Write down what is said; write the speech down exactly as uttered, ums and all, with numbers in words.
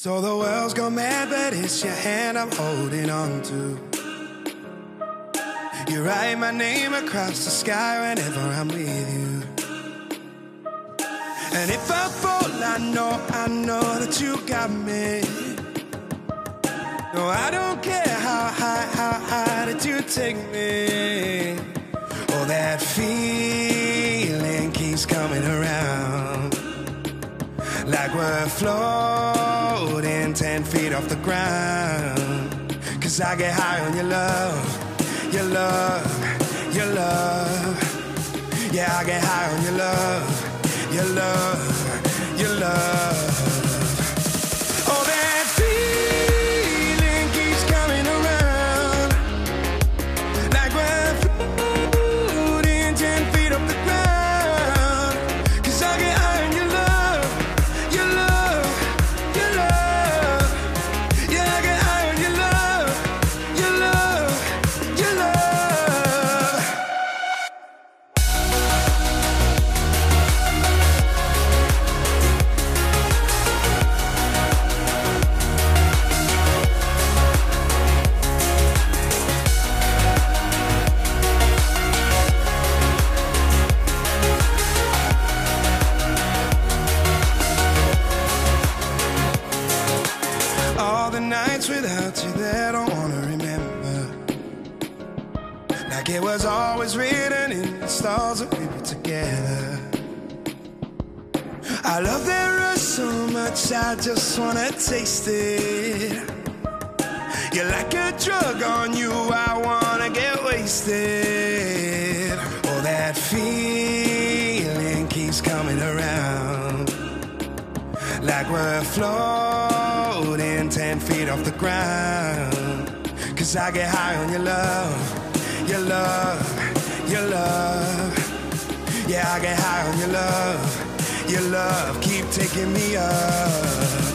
So the world's gone mad, but it's your hand I'm holding on to. You write my name across the sky whenever I'm with you. And if I fall, I know, I know that you got me. No, I don't care how high, how high that you take me. Oh, that feeling keeps coming around, like we're floating ten feet off the ground. Cause I get high on your love, your love, your love. Yeah, I get high on your love, your love, your love. Oh, that feeling keeps coming around, like we're floating ten feet off the ground. Cause I get high on your love, your love, your love. Yeah, I get high on your love, your love, your love. All the nights without you that I wanna remember, like it was always written in the stars that we put together. I love that rush so much, I just wanna taste it. You're like a drug on you, I wanna get wasted. Oh, that feeling keeps coming around, like we're floating ten feet off the ground. Cause I get high on your love, your love, your love. Yeah, I get high on your love, your love. Keep taking me up.